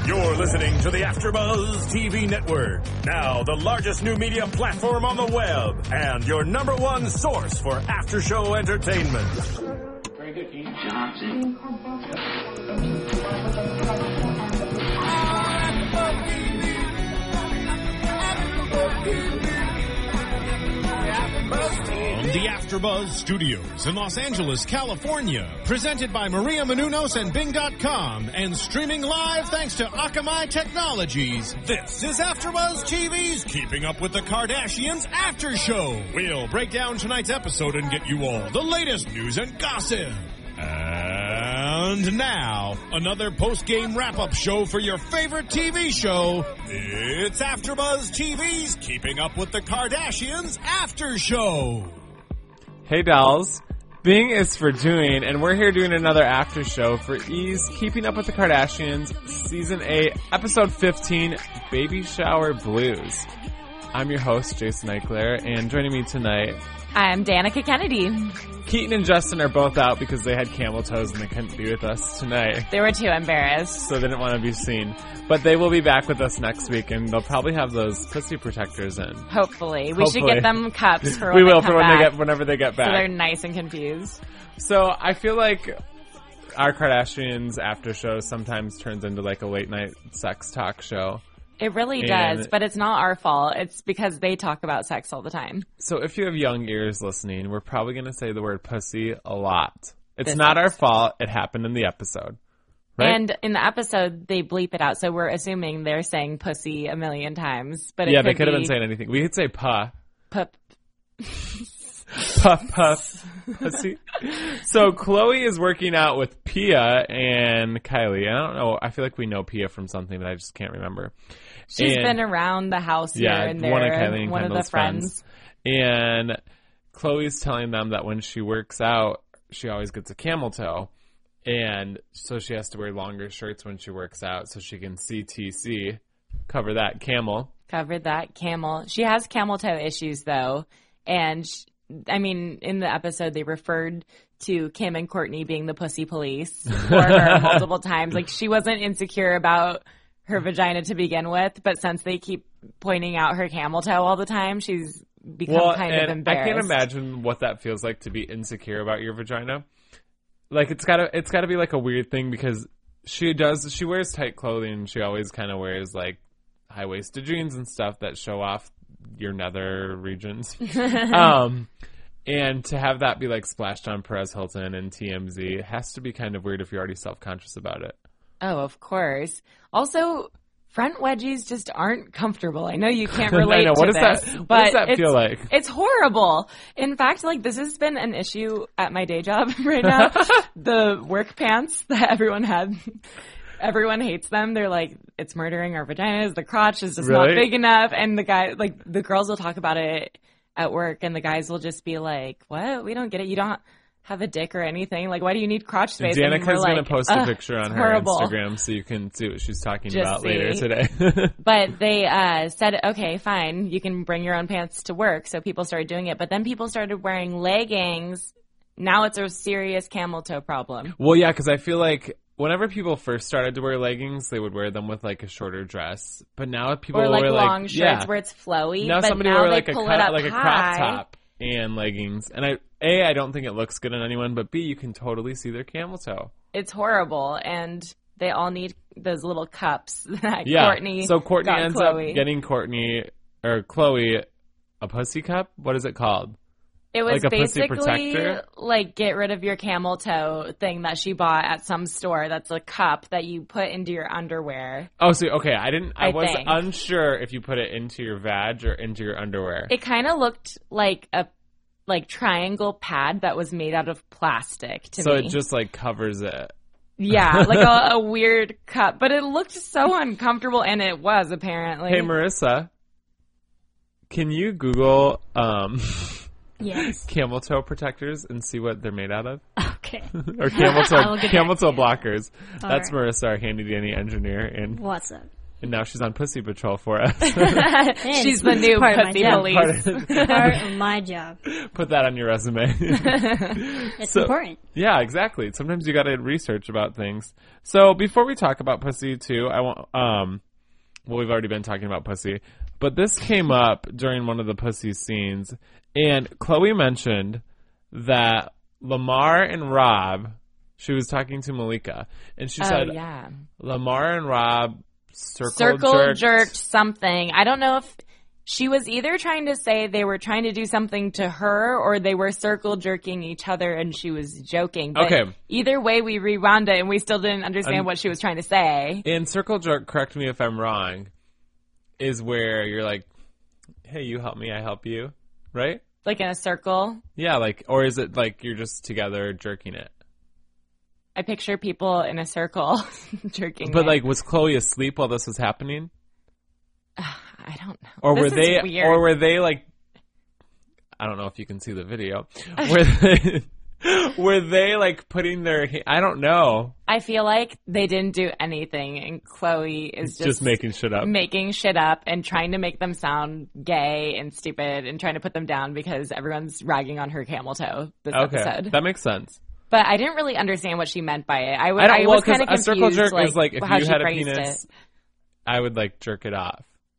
You're listening to the AfterBuzz TV Network, now the largest new media platform on the web, and your number one source for after-show entertainment. Very good, Dean Johnson. From the AfterBuzz Studios in Los Angeles, California, presented by Maria Menounos and Bing.com, and streaming live thanks to Akamai Technologies. This is AfterBuzz TV's Keeping Up with the Kardashians After Show. We'll break down tonight's episode and get you all the latest news and gossip. And now, another post-game wrap-up show for your favorite TV show. It's AfterBuzz TV's Keeping Up with the Kardashians After Show. Hey dolls, Bing is for doing, and we're here doing another after show for E's Keeping Up with the Kardashians, Season 8, Episode 15, Baby Shower Blues. I'm your host, Jason Eichler, and joining me tonight, I'm Danica Kennedy. Keaton and Justin are both out because they had camel toes and they couldn't be with us tonight. They were too embarrassed. So they didn't want to be seen. But they will be back with us next week, and they'll probably have those pussy protectors in. Hopefully. We should get them cups for when we will they come for when back, whenever they get back. so they're nice and confused. So I feel like our Kardashians after show sometimes turns into like a late night sex talk show. It really does, but it's not our fault. It's because they talk about sex all the time. So if you have young ears listening, we're probably going to say the word pussy a lot. It's not our fault. It happened in the episode. Right? And in the episode, they bleep it out, so we're assuming they're saying pussy a million times. But yeah, they could have been saying anything. We could say puh. Pup. Puff, puff, pussy. So Khloe is working out with Pia and Kylie. I don't know. I feel like we know Pia from something, but I just can't remember. She's been around the house here and there. One of Kylie and one Kendall's of the friends. And Khloe's telling them that when she works out, she always gets a camel toe. And so she has to wear longer shirts when she works out so she can CTC, cover that camel. Cover that camel. She has camel toe issues, though. And, in the episode, they referred to Kim and Kourtney being the pussy police for her multiple times. Like, she wasn't insecure about her vagina to begin with, but since they keep pointing out her camel toe all the time, she's become kind of embarrassed. I can't imagine what that feels like to be insecure about your vagina. Like, it's gotta be like a weird thing because she wears tight clothing. She always kind of wears like high-waisted jeans and stuff that show off your nether regions. And to have that be like splashed on Perez Hilton and TMZ has to be kind of weird if you're already self-conscious about it. Oh, of course. Also, front wedgies just aren't comfortable. I know you can't relate to this. What does that feel like? It's horrible. In fact, like, this has been an issue at my day job right now. The work pants that everyone had. Everyone hates them. They're like, it's murdering our vaginas. The crotch is just not big enough. And the girls will talk about it at work, and the guys will just be like, what? We don't get it. You don't have a dick or anything. Like, why do you need crotch space? Danica's going to post a picture on her horrible. Instagram so you can see what she's talking about see. later today. But they said, okay, fine, you can bring your own pants to work. So people started doing it. But then people started wearing leggings. Now it's a serious camel toe problem. Well, yeah, because I feel like whenever people first started to wear leggings, they would wear them with like a shorter dress. But now people or like wear long shirts where it's flowy. Now but somebody now wear they like pull a it up crop top and leggings. And I don't think it looks good on anyone, but B, you can totally see their camel toe. It's horrible, and they all need those little cups that Kourtney. So Kourtney got ends Khloe. up getting Khloe a pussy cup. What is it called? It was like a pussy basically protector? like get rid of your camel toe thing that she bought at some store. That's a cup that you put into your underwear. Oh, so okay, I was think. unsure if you put it into your vag or into your underwear. It kind of looked like a triangle pad that was made out of plastic to me. So it just like covers it. Yeah, like a weird cup, but it looked so uncomfortable, and it was apparently. Hey, Marissa, can you Google Yes. camel toe protectors and see what they're made out of? Okay. Or camel toe blockers. All That's right. Marissa, our handy dandy engineer. And What's up? And now she's on Pussy Patrol for us. She's the new part of my pussy job. police. Part of my job. Put that on your resume. It's important. Yeah, exactly. Sometimes you got to research about things. So before we talk about Pussy too, I want well, we've already been talking about Pussy, but this came up during one of the Pussy scenes, and Chloe mentioned that Lamar and Rob, she was talking to Malika, and she said yeah. Lamar and Rob circle jerked something. I don't know if she was either trying to say they were trying to do something to her or they were circle jerking each other and she was joking. But Okay. either way, we rewound it and we still didn't understand what she was trying to say. And circle jerk, correct me if I'm wrong, is where you're like, hey, you help me, I help you, right? Like in a circle. Yeah, like, or is it like you're just together jerking it? I picture people in a circle jerking But it. like, was Chloe asleep while this was happening? I don't know. Or This were is they, weird. or were they like, I don't know if you can see the video. Were they like putting their, I don't know. I feel like they didn't do anything and Chloe is Just making shit up. making shit up and trying to make them sound gay and stupid and trying to put them down because everyone's ragging on her camel toe this Okay, episode. that makes sense. But I didn't really understand what she meant by it. I I don't, was well, kind of because confused. a circle jerk is like, if how you she had a phrased penis, it. I would like jerk it off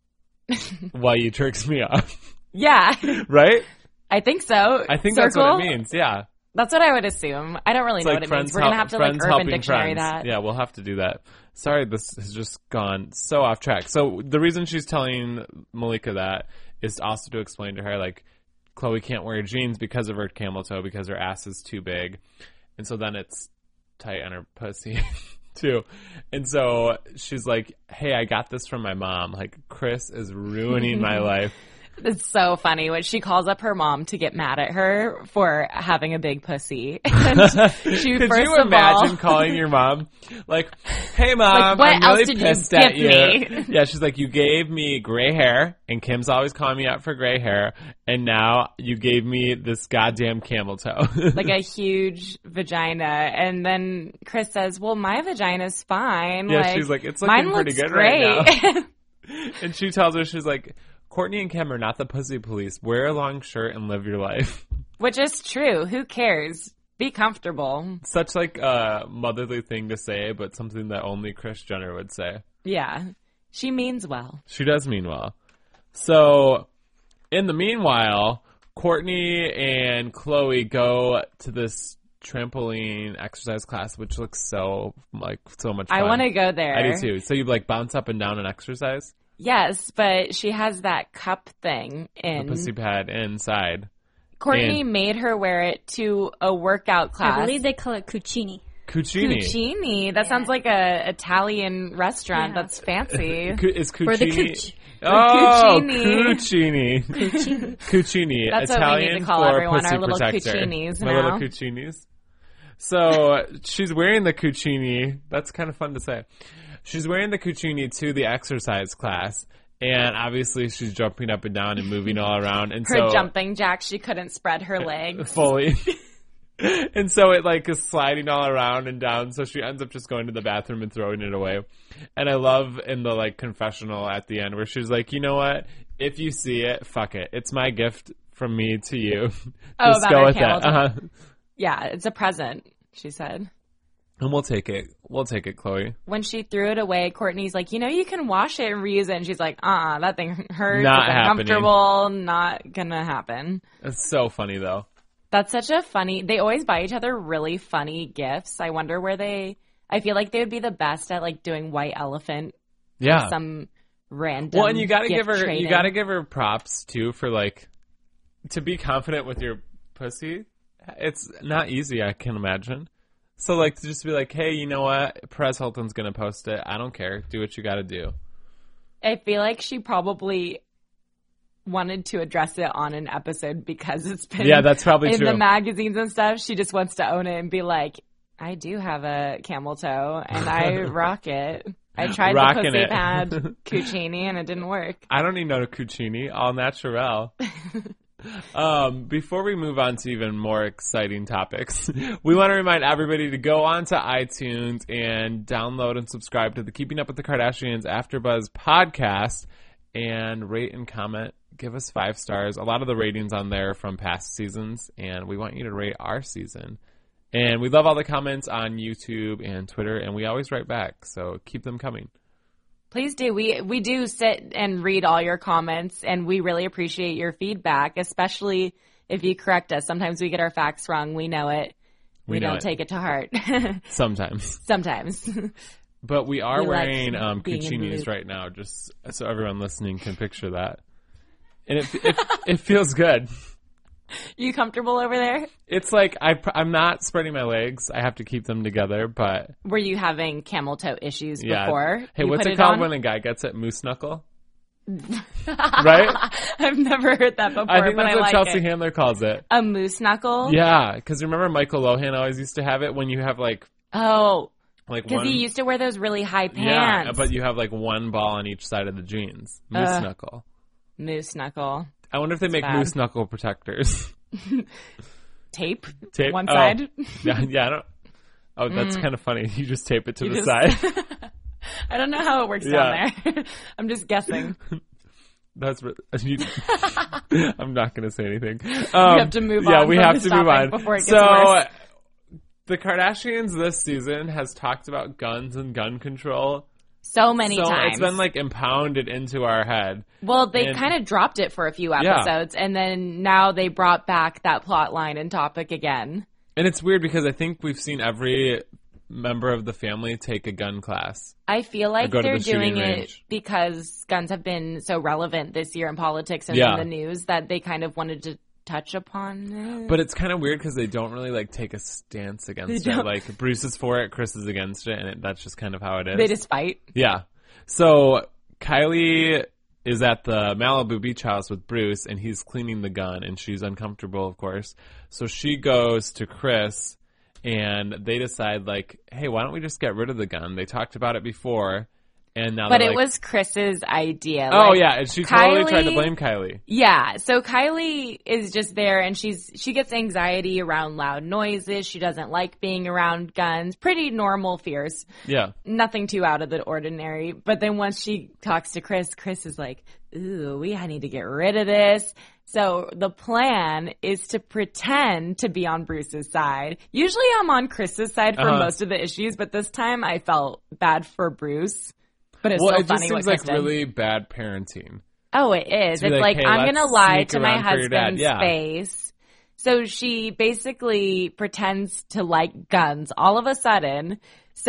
while you jerks me off. Yeah, Right? I think so. I think circle? that's what it means, yeah. That's what I would assume. I don't really know what it means. We're going to have to like Urban Dictionary that. Yeah, we'll have to do that. Sorry, this has just gone so off track. So the reason she's telling Malika that is also to explain to her, like, Chloe can't wear jeans because of her camel toe because her ass is too big. And so then it's tight on her pussy, too. And so she's like, hey, I got this from my mom. Like, Chris is ruining my life. It's so funny when she calls up her mom to get mad at her for having a big pussy. And she Could first you of imagine all, calling your mom, like, hey, Mom, Like, what I'm else really did you pissed at give you. me? Yeah, she's like, you gave me gray hair, and Kim's always calling me out for gray hair, and now you gave me this goddamn camel toe. like a huge vagina, and then Chris says, "Well, my vagina's fine." Yeah, she's like, "It's looking mine pretty looks good great. right now." And she tells her, she's like, Courtney and Kim are not the pussy police. Wear a long shirt and live your life. Which is true. Who cares? Be comfortable. Such like a motherly thing to say, but something that only Kris Jenner would say. Yeah, she means well. She does mean well. So, in the meanwhile, Courtney and Chloe go to this trampoline exercise class, which looks so much fun. I want to go there. I do too. So you like bounce up and down and exercise? Yes, but she has that cup thing in. The pussy pad inside. Courtney and- made her wear it to a workout class. I believe they call it cucini. Cucini. Cucini. That sounds like a Italian restaurant. Yeah. That's fancy. Is cucini? For the cooch. Oh, Cucini. cucini. Cucini. That's what we Italian need to call for everyone, pussy our little protector. cucinis My now. little cucinis. So she's wearing the cucini. That's kind of fun to say. She's wearing the cucini to the exercise class, and obviously she's jumping up and down and moving all around. And Her so jumping jack, she couldn't spread her legs. fully. And so it like is sliding all around and down. So she ends up just going to the bathroom and throwing it away. And I love in the like confessional at the end where she's like, you know what? If you see it, fuck it. It's my gift from me to you. Oh, Just about go her with camel it. toe. Uh-huh. Yeah, it's a present, she said. And we'll take it. We'll take it, Chloe. When she threw it away, Courtney's like, you can wash it and reuse it. And she's like, that thing hurts. Not it's happening. uncomfortable. Not gonna happen. It's so funny though. That's such a funny, they always buy each other really funny gifts. I wonder where I feel like they would be the best at like doing white elephant, Yeah. some random. Well, and you gotta gift give her trading. give her props too for like to be confident with your pussy. It's not easy, I can imagine. So like to just be like, hey, you know what? Perez Hilton's gonna post it. I don't care. Do what you gotta do. I feel like she probably wanted to address it on an episode because it's been Yeah, that's probably in true. the magazines and stuff. She just wants to own it and be like, I do have a camel toe and I rock it. I tried Rocking the pussy it. pad cucini and it didn't work. I don't need no cucini, all natural. Before we move on to even more exciting topics, we want to remind everybody to go onto iTunes and download and subscribe to the Keeping Up with the Kardashians AfterBuzz podcast and rate and comment. Give us 5 stars. A lot of the ratings on there are from past seasons, and we want you to rate our season. And we love all the comments on YouTube and Twitter, and we always write back, so keep them coming. Please do. We do sit and read all your comments, and we really appreciate your feedback, especially if you correct us. Sometimes we get our facts wrong. We know it. We don't take it to heart. Sometimes. But we are wearing Cuccinis right now, just so everyone listening can picture that. And it feels good. You comfortable over there? It's like I'm not spreading my legs. I have to keep them together, but... Were you having camel toe issues before? Hey, what's it called when a guy gets it? Moose knuckle? Right? I've never heard that before, I think but that's I what like Chelsea it. Handler calls it. A moose knuckle? Yeah, because remember Michael Lohan always used to have it when you have like... Oh, like because he used to wear those really high pants. Yeah, but you have like one ball on each side of the jeans. Moose knuckle. Moose knuckle. I wonder if they make moose knuckle protectors. Tape? Tape? One side? Yeah, I don't... Oh, that's kind of funny. You just tape it to the side. I don't know how it works down there. I'm just guessing. That's I'm not going to say anything. We have to move on. Yeah, we have to move on. Before it gets worse. The Kardashians this season has talked about guns and gun control so many times. It's been like impounded into our head. Well, they kind of dropped it for a few episodes, and then now they brought back that plot line and topic again. And it's weird because I think we've seen every member of the family take a gun class. I feel like they're doing it range. because guns have been so relevant this year in politics and in the news that they kind of wanted to touch upon it. But it's kind of weird because they don't really like take a stance against it. Like Bruce is for it, Chris is against it, and that's just kind of how it is. They just fight. Yeah. So Kylie is at the Malibu beach house with Bruce, and he's cleaning the gun, and she's uncomfortable, of course. So she goes to Chris, and they decide, like, hey, why don't we just get rid of the gun? They talked about it before, and now But it was Chris's idea. Oh, yeah, and she totally tried to blame Kylie. Yeah, so Kylie is just there, and she gets anxiety around loud noises. She doesn't like being around guns. Pretty normal fears. Yeah. Nothing too out of the ordinary. But then once she talks to Chris, Chris is like, ooh, I need to get rid of this. So the plan is to pretend to be on Bruce's side. Usually I'm on Chris's side for most of the issues, but this time I felt bad for Bruce. But it's so it funny just seems like really bad parenting. Oh, it is. It's like, hey, I'm going to lie to my around for your dad. husband's face. So she basically pretends to like guns all of a sudden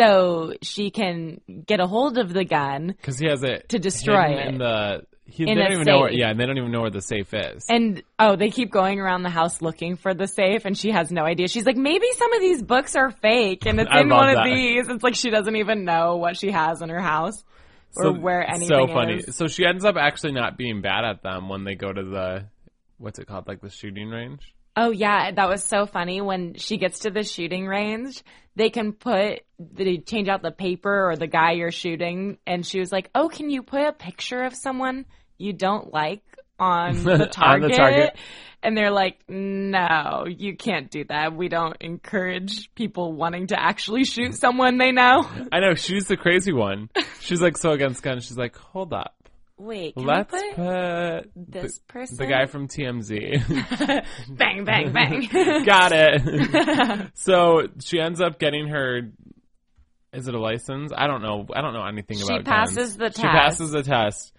so she can get a hold of the gun. Because he has it to destroy it. In they don't even know and they don't even know where the safe is. And, they keep going around the house looking for the safe, and she has no idea. She's like, maybe some of these books are fake, and it's in one of these. It's like she doesn't even know what she has in her house. Or where anything is. So funny. So she ends up actually not being bad at them when they go to the, what's it called, like the shooting range? Oh, yeah. That was so funny. When she gets to the shooting range, they change out the paper or the guy you're shooting. And she was like, oh, can you put a picture of someone you don't like on the target? On the target. And they're like, no, you can't do that. We don't encourage people wanting to actually shoot someone they know. I know. She's the crazy one. She's like so against guns. She's like, hold up. Wait, let's put this person? The guy from TMZ. Bang, bang, bang. Got it. So she ends up getting her, is it a license? I don't know anything about guns. She passes the test.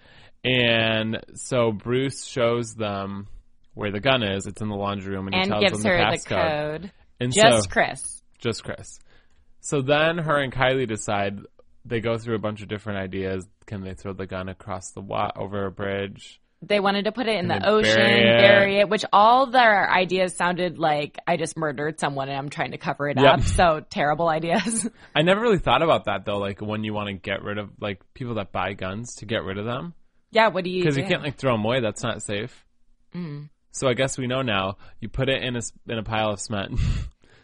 And so Bruce shows them where the gun is. It's in the laundry room, and he tells gives them her the code. And Just Chris. So then her and Kylie decide, they go through a bunch of different ideas. Can they throw the gun across over a bridge? They wanted to put it in the ocean, bury it, which all their ideas sounded like I just murdered someone and I'm trying to cover it up. So terrible ideas. I never really thought about that, though, like when you want to get rid of, like, people that buy guns, to get rid of them. Yeah, what do you do? Because you can't, like, throw them away. That's not safe. So I guess we know now. You put it in a pile of cement.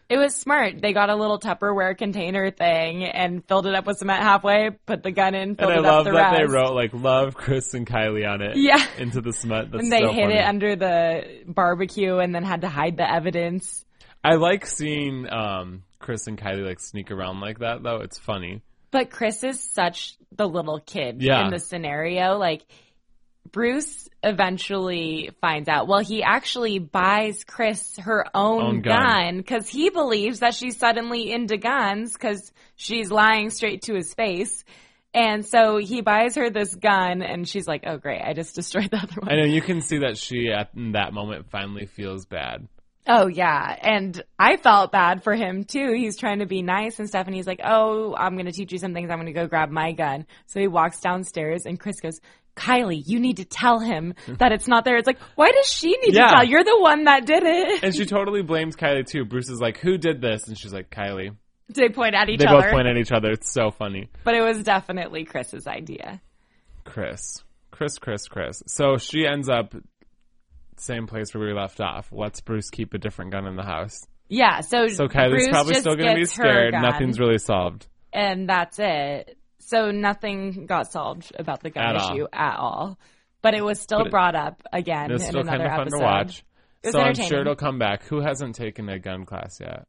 It was smart. They got a little Tupperware container thing and filled it up with cement halfway, put the gun in, filled And it I up love the that rest. they wrote, like, love Chris and Kylie on it. Yeah. Into the cement. That's And they so hid funny. it under the barbecue and then had to hide the evidence. I like seeing Chris and Kylie, like, sneak around like that, though. It's funny. But Chris is such the little kid Yeah. in the scenario. Like, Bruce eventually finds out. Well, he actually buys Chris her own gun because he believes that she's suddenly into guns because she's lying straight to his face. And so he buys her this gun, and she's like, oh, great, I just destroyed the other one. I know, you can see that she, at that moment, finally feels bad. Oh, yeah. And I felt bad for him, too. He's trying to be nice and stuff. And he's like, oh, I'm going to teach you some things. I'm going to go grab my gun. So he walks downstairs and Chris goes, Kylie, you need to tell him that it's not there. It's like, why does she need to tell? You're the one that did it. And she totally blames Kylie, too. Bruce is like, who did this? And she's like, Kylie. They point at each They other. both point at each other. It's so funny. But it was definitely Chris's idea. Chris. So she ends up same place where we left off. Lets Bruce keep a different gun in the house. Yeah, so Kylie's Bruce probably just still going to be gets her scared. gun, Nothing's really solved. And that's it. So nothing got solved about the gun issue at all. But it was still brought up again It's in still another kind of fun episode. to watch. It was So I'm entertaining. sure it'll come back. Who hasn't taken a gun class yet?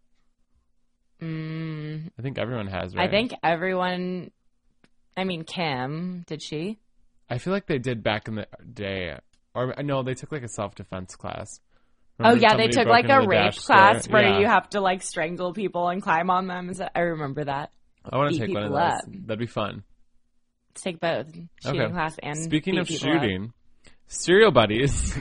I think everyone has, right? I think everyone, I mean, Kim, did she? I feel like they did back in the day. Or no, they took like a self-defense class. Oh, Remember yeah, they somebody took broke like into a the rape Dash class store? where Yeah. you have to like strangle people and climb on them. I remember that. I want to beat take one of people those. up. That'd be fun. Let's take both. Shooting class and Speaking beat of people up. shooting, Serial Buddies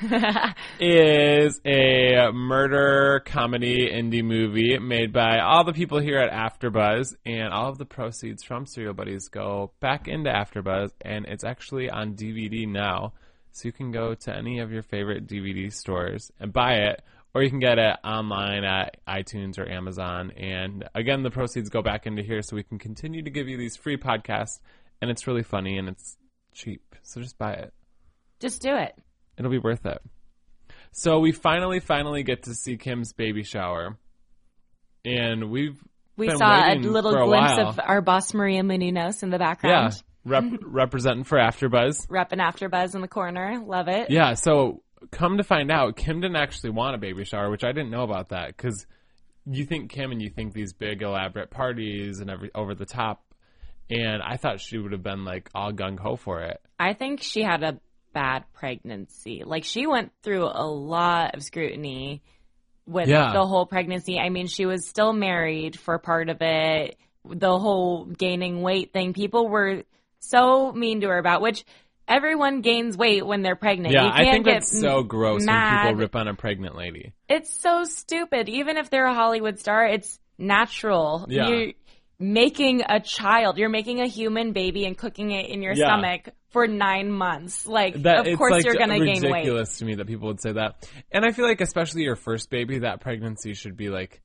is a murder comedy indie movie made by all the people here at AfterBuzz, and all of the proceeds from Serial Buddies go back into AfterBuzz, and it's actually on DVD now, so you can go to any of your favorite DVD stores and buy it, or you can get it online at iTunes or Amazon, and again, the proceeds go back into here so we can continue to give you these free podcasts, and it's really funny, and it's cheap, so just buy it. Just do it. It'll be worth it. So we finally get to see Kim's baby shower. And we saw a waiting little for a glimpse while. of our boss Maria Menounos in the Yeah, background. representing for AfterBuzz. Repping AfterBuzz in the corner. Love it. Yeah, so come to find out, Kim didn't actually want a baby shower, which I didn't know about that, because you think Kim and you think these big elaborate parties and over the top, and I thought she would have been like all gung-ho for it. I think she had a bad pregnancy. Like, she went through a lot of scrutiny with the whole pregnancy. I mean, she was still married for part of it. The whole gaining weight thing, people were so mean to her about, which everyone gains weight when they're pregnant. Yeah, you I can't think get that's so gross mad. when people rip on a pregnant lady. It's so stupid. Even if they're a Hollywood star, it's natural. Yeah. You're making a child. You're making a human baby and cooking it in your stomach for 9 months. Like, of course you're going to gain weight. It's ridiculous to me that people would say that. And I feel like especially your first baby, that pregnancy should be like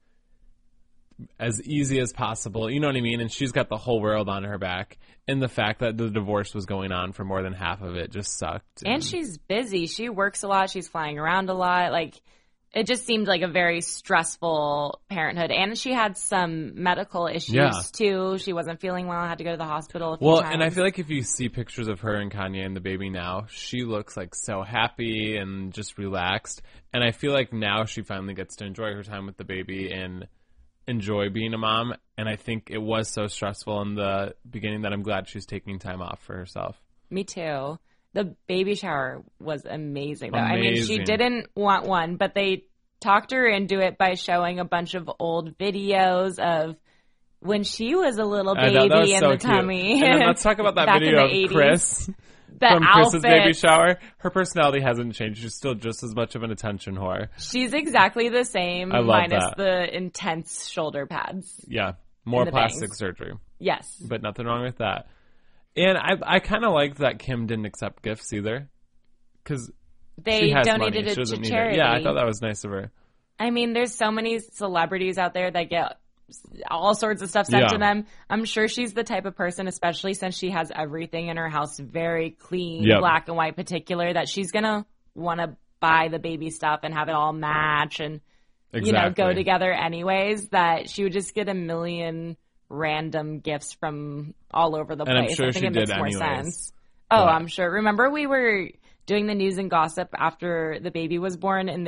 as easy as possible. You know what I mean? And she's got the whole world on her back. And the fact that the divorce was going on for more than half of it just sucked. And she's busy. She works a lot. She's flying around a lot. Like, it just seemed like a very stressful parenthood. And she had some medical issues, too. She wasn't feeling well, had to go to the hospital a few times. And I feel like if you see pictures of her and Kanye and the baby now, she looks like so happy and just relaxed. And I feel like now she finally gets to enjoy her time with the baby and enjoy being a mom. And I think it was so stressful in the beginning that I'm glad she's taking time off for herself. Me too. The baby shower was amazing, though. I mean, she didn't want one, but they talked her into it by showing a bunch of old videos of when she was a little baby in the tummy. And then let's talk about that Back video in the of 80s. Chris The from Chris's baby outfit. shower. Her personality hasn't changed. She's still just as much of an attention whore. She's exactly the same, I love minus that. the intense shoulder pads. Yeah, more the plastic bangs. surgery. Yes. But nothing wrong with that. And I kind of liked that Kim didn't accept gifts either. Because They she has donated money. She it to doesn't need charity. Yeah, I thought that was nice of her. I mean, there's so many celebrities out there that get all sorts of stuff sent to them. I'm sure she's the type of person, especially since she has everything in her house very clean, black and white particular, that she's going to want to buy the baby stuff and have it all match. And Exactly. go together anyways, that she would just get a million random gifts from all over the place. And I'm sure I think she it makes did more anyways. sense. Oh, But- I'm sure. Remember we were doing the news and gossip after the baby was born, and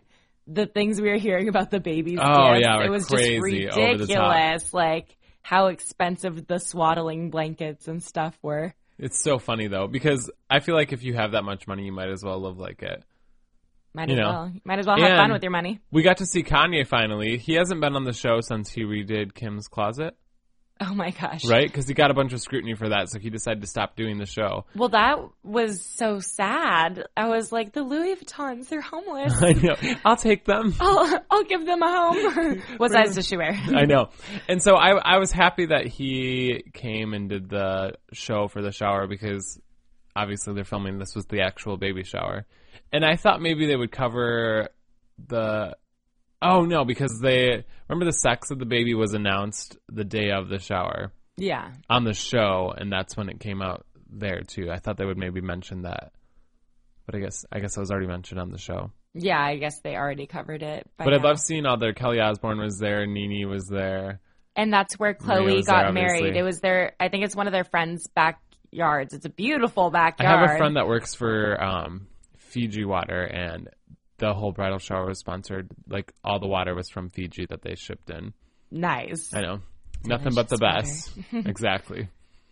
the things we were hearing about the baby's Oh, gifts, yeah, it was crazy, just over the top. ridiculous, like how expensive the swaddling blankets and stuff were. It's so funny, though, because I feel like if you have that much money, you might as well live like it. Might You as know. well. Might as well have fun And- with your money. We got to see Kanye finally. He hasn't been on the show since he redid Kim's Closet, Oh my gosh. right? Because he got a bunch of scrutiny for that, so he decided to stop doing the show. Well, that was so sad. I was like, the Louis Vuittons, they're homeless. I know. I'll take them. I'll give them a home. What size does she wear? I know. And so I was happy that he came and did the show for the shower because obviously they're filming this was the actual baby shower. And I thought maybe they would cover the... Oh, no, because remember the sex of the baby was announced the day of the shower Yeah. on the show, and that's when it came out there, too. I thought they would maybe mention that. But I guess it was already mentioned on the show. Yeah, I guess they already covered it. But I love seeing all their... Kelly Osbourne was there, Nene was there. And that's where Maria Chloe was got there, married. obviously. It was I think it's one of their friends' backyards. It's a beautiful I backyard. have a friend that works for Fiji Water, and the whole bridal shower was sponsored. Like, all the water was from Fiji that they shipped in. Nice. I know. Nothing but the Delicious best. Exactly.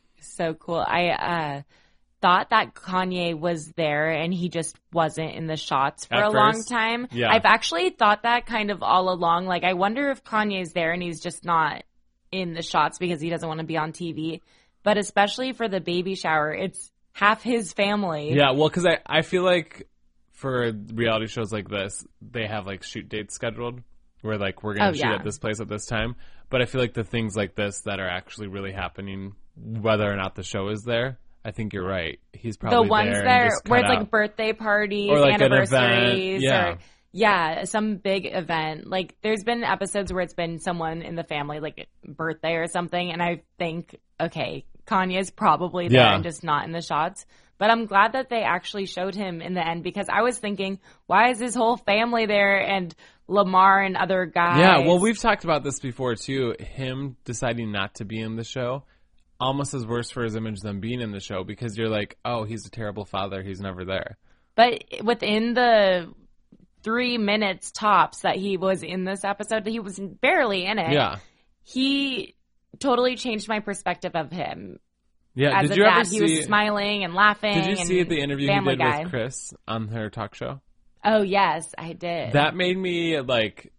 So cool. I thought that Kanye was there and he just wasn't in the shots for At a long first? time. Yeah. I've actually thought that kind of all along. Like, I wonder if Kanye's there and he's just not in the shots because he doesn't want to be on TV. But especially for the baby shower, it's half his family. Yeah, well, because I feel like for reality shows like this, they have, like, shoot dates scheduled where, like, we're going to shoot yeah. at this place at this time. But I feel like the things like this that are actually really happening, whether or not the show is there, I think you're right. He's probably The ones there that and just where cut it's out. like birthday parties, Or, like, an anniversaries, event. Yeah. or some big event. Like, there's been episodes where it's been someone in the family, like birthday or something, and I think, okay, Kanye's probably there Yeah. and just not in the shots. But I'm glad that they actually showed him in the end because I was thinking, why is his whole family there and Lamar and other guys? Yeah, well, we've talked about this before, too. Him deciding not to be in the show almost is worse for his image than being in the show because you're like, oh, he's a terrible father. He's never there. But within the 3 minutes tops that he was in this episode, he was barely in it. Yeah. He totally changed my perspective of him. Yeah, As did a you dad, ever he see... was smiling and laughing. Did you and see the interview he Family did Guy. with Chris on her talk show? Oh, yes, I did. That made me, like,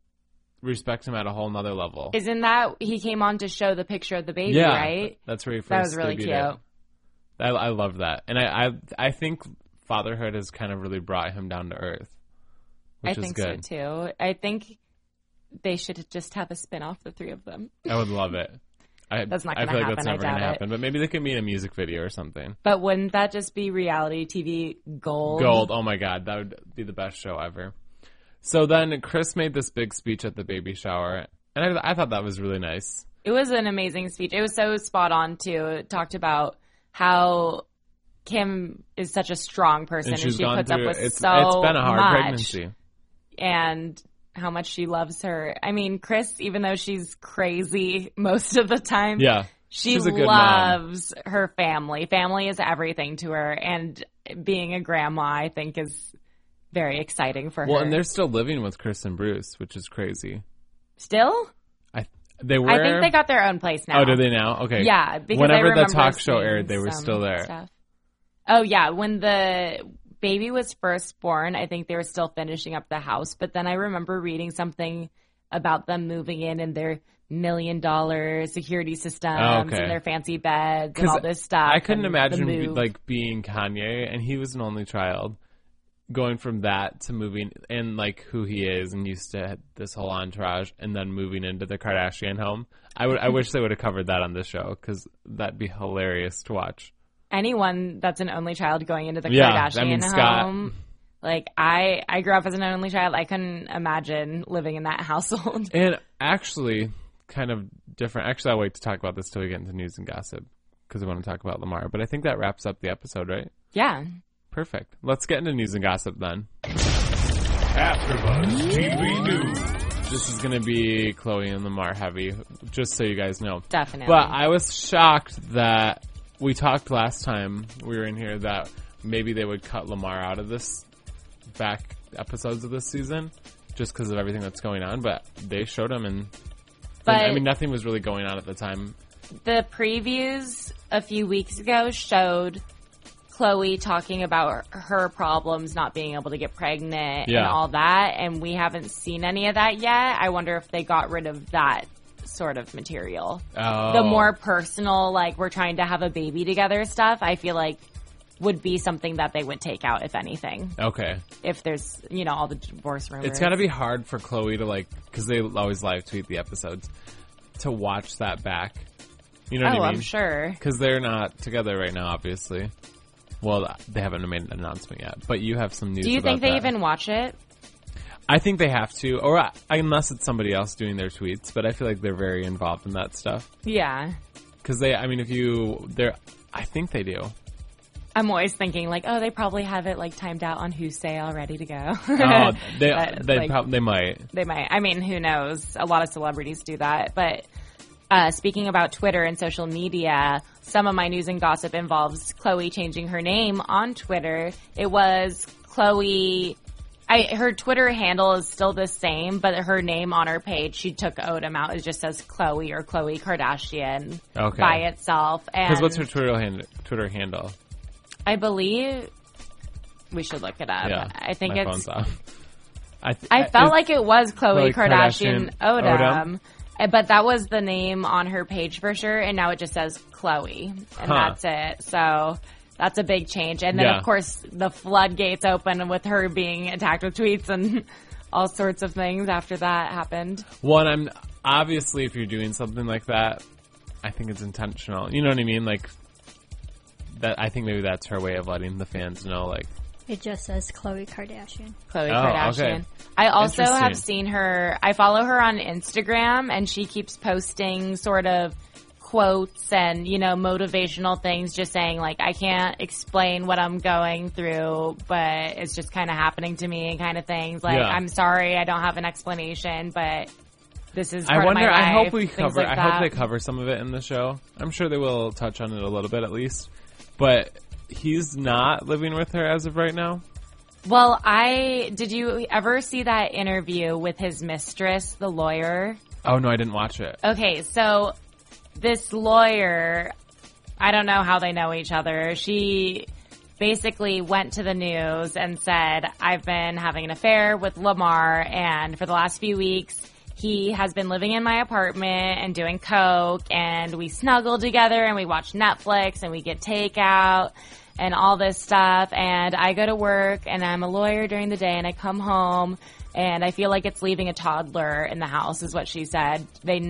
respect him at a whole nother level. Isn't that he came on to show the picture of the baby, yeah, right? that's where he first That was really debuted cute. it. I love that. And I think fatherhood has kind of really brought him down to earth, which I is think good. so, too. I think they should just have a spin-off, the three of them. I would love it. That's not I gonna feel like happen, that's I never going to doubt it. happen. But maybe they could be in a music video or something. But wouldn't that just be reality TV gold? Gold. Oh my God. That would be the best show ever. So then Chris made this big speech at the baby shower. And I thought that was really nice. It was an amazing speech. It was so spot on, too. It talked about how Kim is such a strong person And she's she gone puts through up with it's so been a hard much. pregnancy. And how much she loves her. I mean, Chris, even though she's crazy most of the time, Yeah. she She's a good mom. loves her family. Family is everything to her. And being a grandma, I think, is very exciting for Well, her. and they're still living with Chris and Bruce, which is crazy. Still? They were. I think they got their own place now. Oh, do they now? Okay. Yeah, because I whenever the remember talk show seeing aired, they were some still there. stuff. Oh, yeah. When the baby was first born, I think they were still finishing up the house. But then I remember reading something about them moving in and their $1 million security systems okay. and their fancy beds and all this stuff. I couldn't and the imagine move. being Kanye, and he was an only child, going from that to moving and like who he is and used to this whole entourage, and then moving into the Kardashian home. I wish they would have covered that on the show because that'd be hilarious to watch. Anyone that's an only child going into the Yeah, Kardashian I mean, Scott. home. Like, I grew up as an only child. I couldn't imagine living in that household. And actually, kind of different. Actually, I'll wait to talk about this till we get into news and gossip because I want to talk about Lamar. But I think that wraps up the episode, right? Yeah. Perfect. Let's get into news and gossip then. AfterBuzz TV News. This is going to be Chloe and Lamar heavy, just so you guys know. Definitely. But I was shocked that we talked last time we were in here that maybe they would cut Lamar out of this back episodes of this season just because of everything that's going on. But they showed him, and I mean, nothing was really going on at the time. The previews a few weeks ago showed Chloe talking about her problems not being able to get pregnant and all that, and we haven't seen any of that yet. I wonder if they got rid of that sort of material. Oh. The more personal, like, we're trying to have a baby together stuff, I feel like would be something that they would take out, if anything. Okay. If there's, you know, all the divorce rumors. It's got to be hard for Chloe to, like, because they always live tweet the episodes, to watch that back. You know what I mean? I'm sure. Because they're not together right now, obviously. Well, they haven't made an announcement yet, but you have some news. Do you think they that. even watch it? I think they have to, or unless it's somebody else doing their tweets. But I feel like they're very involved in that stuff. Yeah. Because I think they do. I'm always thinking like, oh, they probably have it like timed out on Who's Say all ready to go. Oh, they might. They might. I mean, who knows? A lot of celebrities do that, but. Speaking about Twitter and social media, some of my news and gossip involves Chloe changing her name on Twitter. It was Chloe. Her Twitter handle is still the same, but her name on her page, she took Odom out. It just says Chloe or Chloe Kardashian by itself. Because what's her Twitter handle? I believe we should look it up. Yeah, I think my it's. phone's off. I felt like it was Chloe Kardashian Odom. But that was the name on her page for sure, and now it just says Chloe, and that's it. So that's a big change. And then, of course, the floodgates open with her being attacked with tweets and all sorts of things after that happened. Well, and obviously, if you're doing something like that, I think it's intentional. You know what I mean? Like, that. I think maybe that's her way of letting the fans know, like, It just says Khloe Kardashian. Khloe Kardashian. Okay. I also have seen her. I follow her on Instagram, and she keeps posting sort of quotes and, you know, motivational things, just saying, like, I can't explain what I'm going through, but it's just kind of happening to me, kind of things. Like, I'm sorry, I don't have an explanation, but this is part of my life. I hope we cover. Like I hope they cover some of it in the show. I'm sure they will touch on it a little bit at least, but he's not living with her as of right now. Well, did you ever see that interview with his mistress, the lawyer? Oh, no, I didn't watch it. Okay, so this lawyer, I don't know how they know each other. She basically went to the news and said, I've been having an affair with Lamar, and for the last few weeks, he has been living in my apartment and doing coke, and we snuggle together, and we watch Netflix, and we get takeout, and all this stuff, and I go to work, and I'm a lawyer during the day, and I come home, and I feel like it's leaving a toddler in the house, is what she said.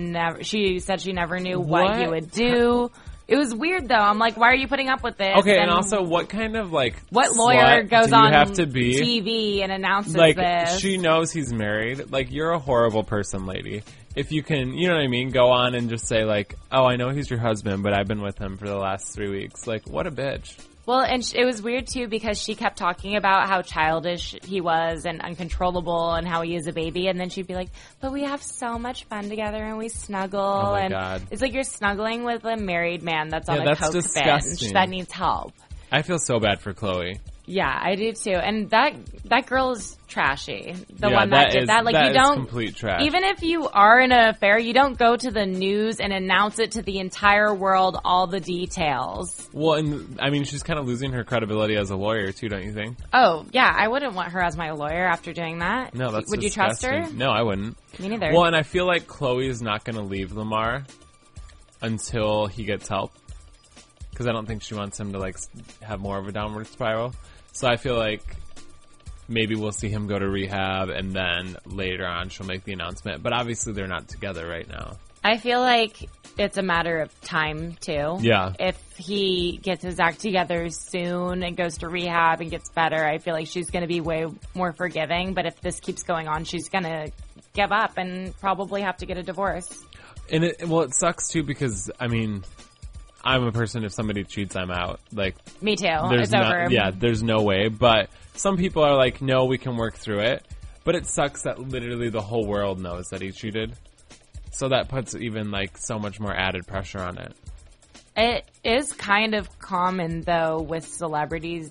She said she never knew what he would do. It was weird, though. I'm like, why are you putting up with this? Okay, and also, what kind of, like, what lawyer goes on have to be? TV and announces like, this? She knows he's married. Like, you're a horrible person, lady. If you can, you know what I mean, go on and just say, like, oh, I know he's your husband, but I've been with him for the last 3 weeks. Like, what a bitch. Well, and it was weird, too, because she kept talking about how childish he was and uncontrollable and how he is a baby. And then she'd be like, but we have so much fun together and we snuggle. Oh, my and God. It's like you're snuggling with a married man that's on a coke disgusting. bench that needs help. I feel so bad for Khloe. Yeah, I do too. And that girl is trashy. The yeah, one that did that. Like, you don't. Complete trash. Even if you are in an affair, you don't go to the news and announce it to the entire world, all the details. Well, and I mean, she's kind of losing her credibility as a lawyer too, don't you think? Oh, yeah. I wouldn't want her as my lawyer after doing that. No, that's Would disgusting. you trust her? No, I wouldn't. Me neither. Well, and I feel like Khloe is not going to leave Lamar until he gets help. Because I don't think she wants him to, like, have more of a downward spiral. So I feel like maybe we'll see him go to rehab, and then later on she'll make the announcement. But obviously they're not together right now. I feel like it's a matter of time, too. Yeah. If he gets his act together soon and goes to rehab and gets better, I feel like she's going to be way more forgiving. But if this keeps going on, she's going to give up and probably have to get a divorce. And it sucks, too, because, I mean, I'm a person, if somebody cheats, I'm out. Like, me too. It's over. Yeah, there's no way. But some people are like, no, we can work through it. But it sucks that literally the whole world knows that he cheated. So that puts even, like, so much more added pressure on it. It is kind of common, though, with celebrities.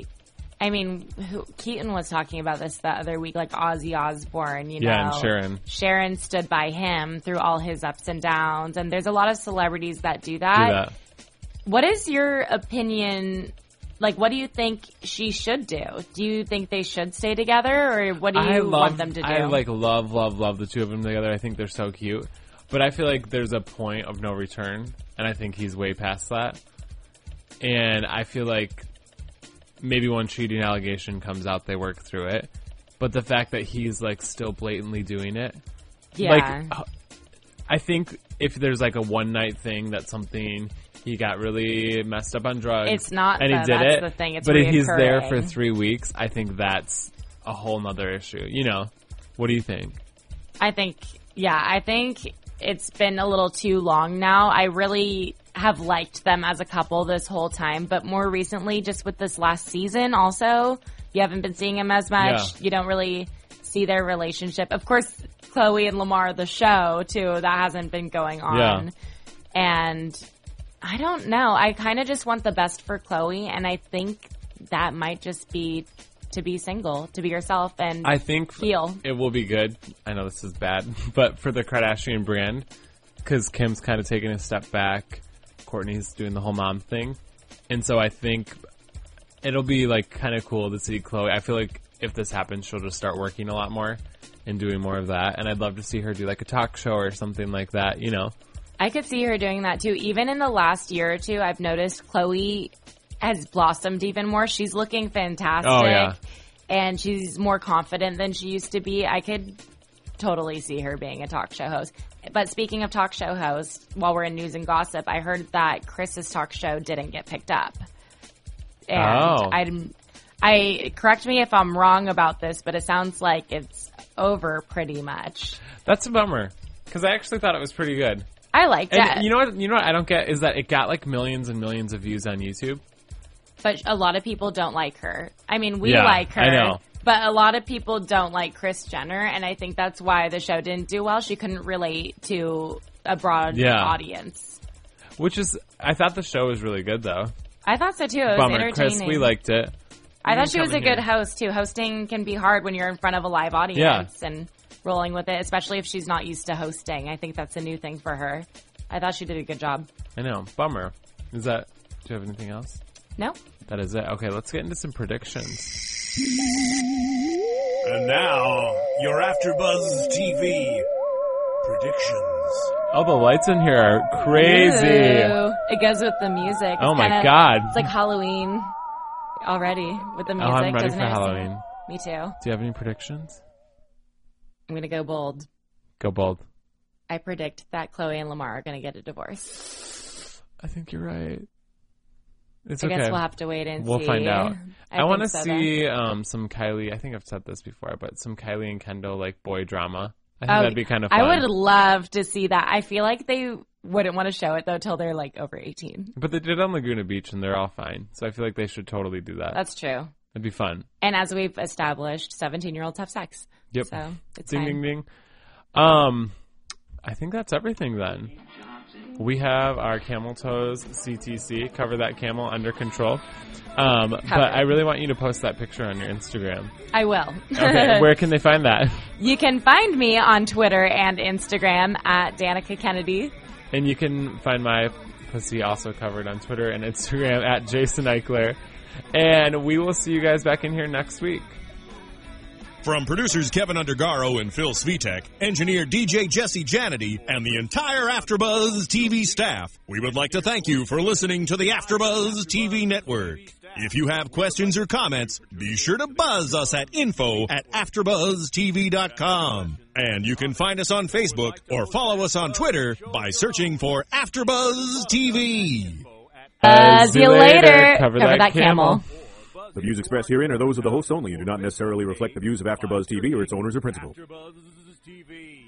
Keaton was talking about this the other week, like Ozzy Osbourne, you know. Yeah, and Sharon. Sharon stood by him through all his ups and downs, and there's a lot of celebrities that do that. What is your opinion? Like, what do you think she should do? Do you think they should stay together, or what do you want them to do? I, love the two of them together. I think they're so cute. But I feel like there's a point of no return, and I think he's way past that. And I feel like maybe one cheating allegation comes out, they work through it. But the fact that he's, like, still blatantly doing it. Yeah. Like, I think if there's, like, a one-night thing, that's something he got really messed up on drugs. It's not, and he did that's it. the thing. It's but if he's there reoccurring. for 3 weeks, I think that's a whole nother issue. You know, what do you think? I think it's been a little too long now. I really have liked them as a couple this whole time, but more recently, just with this last season also, you haven't been seeing them as much. Yeah. You don't really see their relationship. Of course, Chloe and Lamar, the show, too, that hasn't been going on. Yeah. And I don't know. I kind of just want the best for Chloe, and I think that might just be to be single, to be yourself, and I think heal. It will be good. I know this is bad, but for the Kardashian brand, because Kim's kind of taking a step back, Kourtney's doing the whole mom thing, and so I think it'll be like kind of cool to see Chloe. I feel like if this happens, she'll just start working a lot more and doing more of that, and I'd love to see her do like a talk show or something like that, you know. I could see her doing that too. Even in the last year or two, I've noticed Chloe has blossomed even more. She's looking fantastic. Oh, yeah. And she's more confident than she used to be. I could totally see her being a talk show host. But speaking of talk show hosts, while we're in news and gossip, I heard that Chris's talk show didn't get picked up. And I correct me if I'm wrong about this, but it sounds like it's over pretty much. That's a bummer, because I actually thought it was pretty good. I liked And it. you know what I don't get is that it got like millions and millions of views on YouTube. But a lot of people don't like her. I mean, we Yeah, like her. I know. But a lot of people don't like Kris Jenner, and I think that's why the show didn't do well. She couldn't relate to a broad audience. Which is, I thought the show was really good, though. I thought so, too. It was Bummer. entertaining. Chris, we liked it. I thought she was a coming good here. host, too. Hosting can be hard when you're in front of a live audience and rolling with it, especially if she's not used to hosting. I think that's a new thing for her. I thought she did a good job. I know. Bummer. Do you have anything else? No? That is it. Okay, let's get into some predictions. And now, your AfterBuzz TV predictions. Oh, the lights in here are crazy. Ooh. It goes with the music. Oh, It's my kinda- God. It's like Halloween already with the music. Oh, I'm ready doesn't for it? Halloween. Me too. Do you have any predictions? I'm going to go bold. Go bold. I predict that Chloe and Lamar are going to get a divorce. I think you're right. It's I okay. guess we'll have to wait and see. We'll find out. I want to think so, see some Kylie. I think I've said this before, but some Kylie and Kendall like boy drama. I think though. that'd be kind of fun. I would love to see that. I feel like they wouldn't want to show it though till they're like over 18. But they did on Laguna Beach, and they're all fine. So I feel like they should totally do that. That's true. It'd be fun. And as we've established, 17-year-olds have sex. Yep. So it's Ding, fine. ding, ding. I think that's everything then. We have our camel toes CTC, cover that camel under control. But I really want you to post that picture on your Instagram. I will. Okay, where can they find that? You can find me on Twitter and Instagram at Danica Kennedy. And you can find my pussy also covered on Twitter and Instagram at Jason Eichler. And we will see you guys back in here next week. From producers Kevin Undergaro and Phil Svitek, engineer DJ Jesse Janity, and the entire AfterBuzz TV staff, we would like to thank you for listening to the AfterBuzz TV network. If you have questions or comments, be sure to buzz us at info@AfterBuzzTV.com. And you can find us on Facebook or follow us on Twitter by searching for AfterBuzz TV. See you later. Cover that camel. The views expressed herein are those of the hosts only and do not necessarily reflect the views of AfterBuzz TV or its owners or principals. AfterBuzz TV.